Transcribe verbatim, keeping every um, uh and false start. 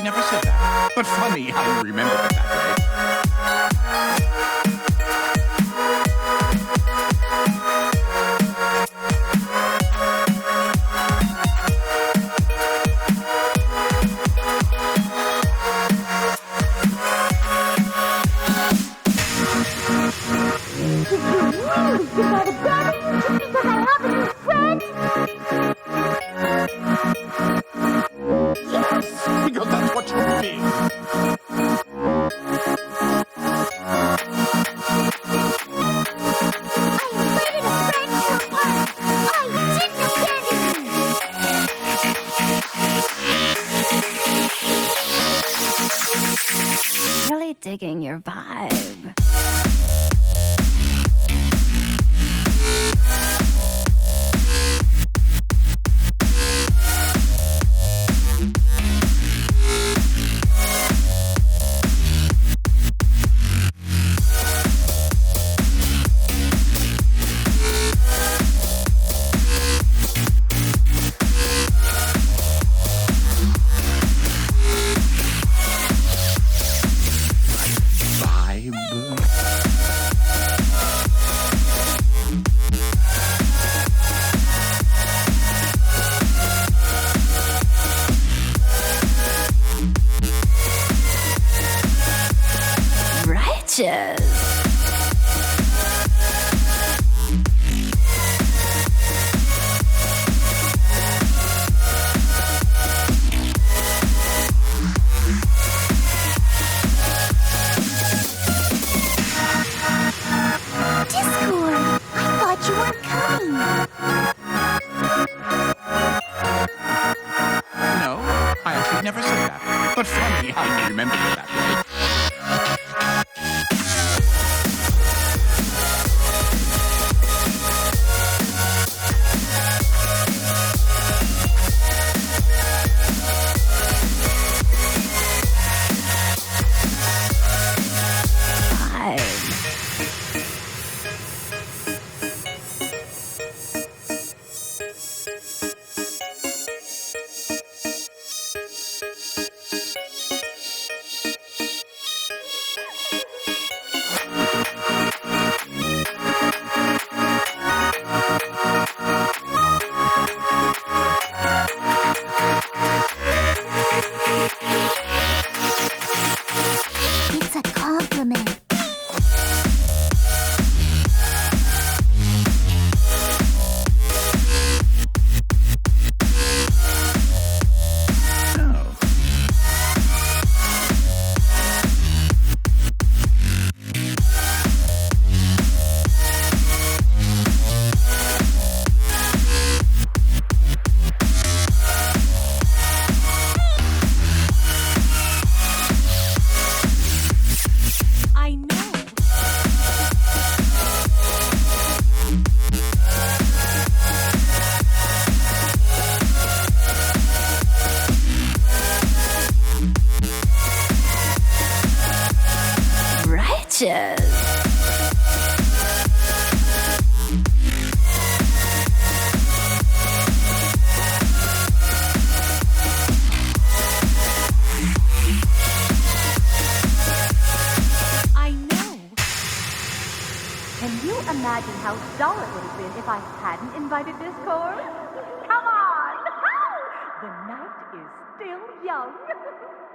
never said that. But funny how you remember it that way. Because that's what you think. Really digging your vibe. Righteous. Discord! I thought you weren't coming. No, I actually never said that. But funny how you remember it that way. It's a compliment. Oh. I know. Righteous. I know. Can you imagine how dull it would have been if I hadn't invited Discord? Come on! The night is still young.